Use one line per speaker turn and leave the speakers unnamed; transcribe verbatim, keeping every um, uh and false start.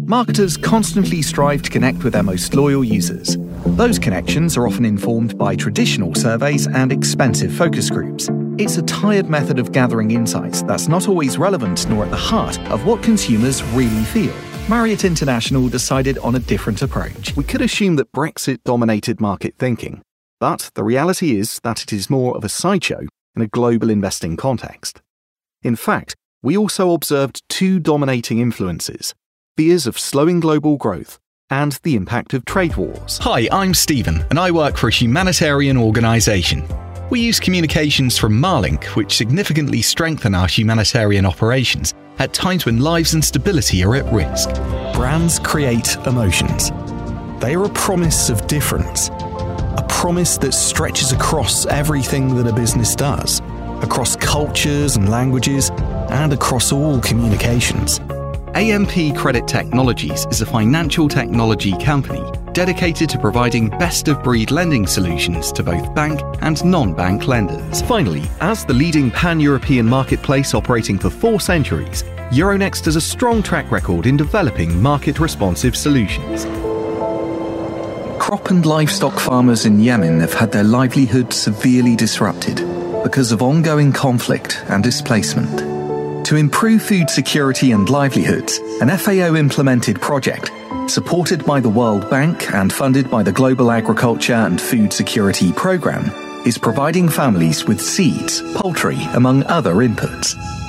Marketers constantly strive to connect with their most loyal users. Those connections are often informed by traditional surveys and expensive focus groups. It's a tired method of gathering insights that's not always relevant nor at the heart of what consumers really feel. Marriott International decided on a different approach.
We could assume that Brexit dominated market thinking, but the reality is that it is more of a sideshow in a global investing context. In fact, we also observed two dominating influences: fears of slowing global growth and the impact of trade wars.
Hi, I'm Stephen, and I work for a humanitarian organisation. We use communications from Marlink, which significantly strengthen our humanitarian operations at times when lives and stability are at risk.
Brands create emotions. They are a promise of difference, a promise that stretches across everything that a business does, across cultures and languages, and across all communications.
A M P Credit Technologies is a financial technology company dedicated to providing best-of-breed lending solutions to both bank and non-bank lenders. Finally, as the leading pan-European marketplace operating for four centuries, Euronext has a strong track record in developing market-responsive solutions.
Crop and livestock farmers in Yemen have had their livelihood severely disrupted because of ongoing conflict and displacement. To improve food security and livelihoods, an F A O-implemented project, supported by the World Bank and funded by the Global Agriculture and Food Security Programme, is providing families with seeds, poultry, among other inputs.